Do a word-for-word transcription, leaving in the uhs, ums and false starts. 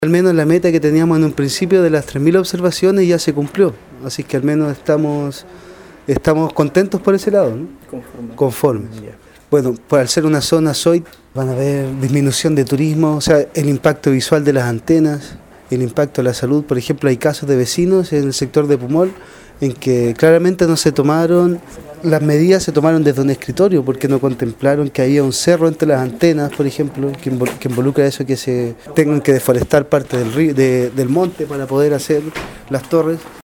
Al menos la meta que teníamos en un principio de las tres mil observaciones ya se cumplió, así que al menos estamos, estamos contentos por ese lado, ¿no? Conforme. Conformes. Yeah. Bueno, pues al ser una zona S O I T van a haber disminución de turismo, o sea, el impacto visual de las antenas, el impacto a la salud. Por ejemplo, hay casos de vecinos en el sector de Pumol en que claramente no se tomaron, las medidas se tomaron desde un escritorio porque no contemplaron que había un cerro entre las antenas, por ejemplo, que, invol que involucra eso, que se tengan que deforestar parte del, río, de, del monte para poder hacer las torres.